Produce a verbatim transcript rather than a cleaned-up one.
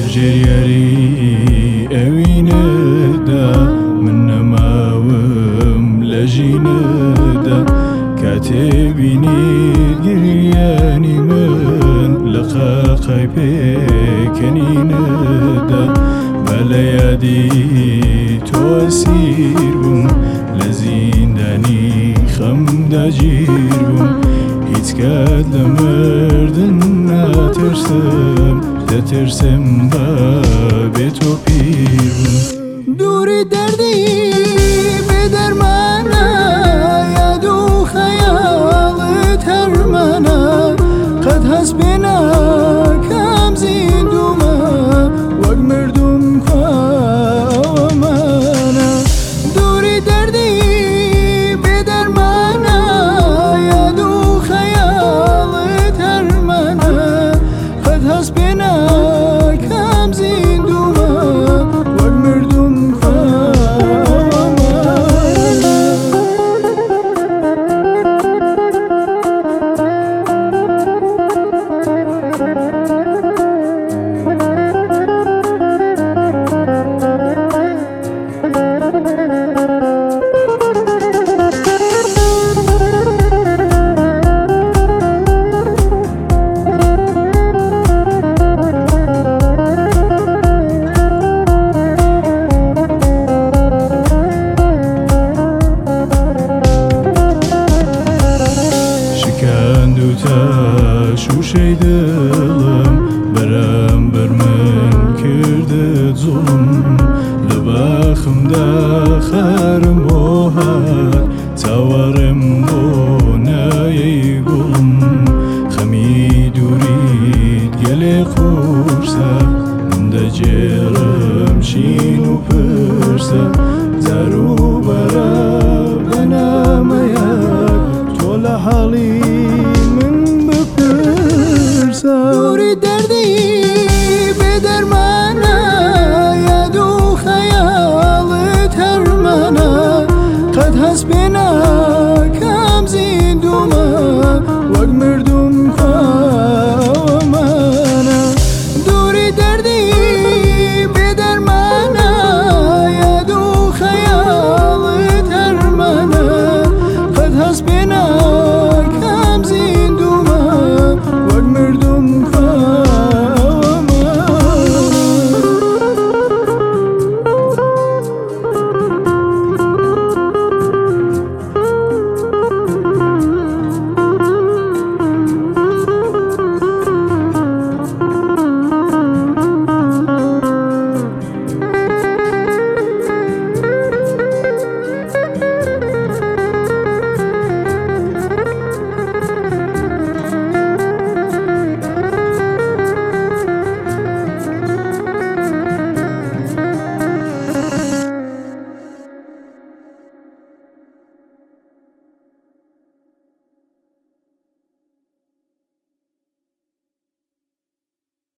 جريري أويندا من نماوم لجيندا كاتبيني جرياني من لقا قيبكني ندا بليادي توسيربم لزينداني خمدا جيربم هيتكاد لمردنا ترسم ترسم بابي تو پیرم دوری دردی به درمانا یادو خیالت هرمانا قد حسبنا کم زیندوما وگ مردم خوامانا دوری دردی به درمانا یادو خیالت هرمانا قد حسبنا شوشيد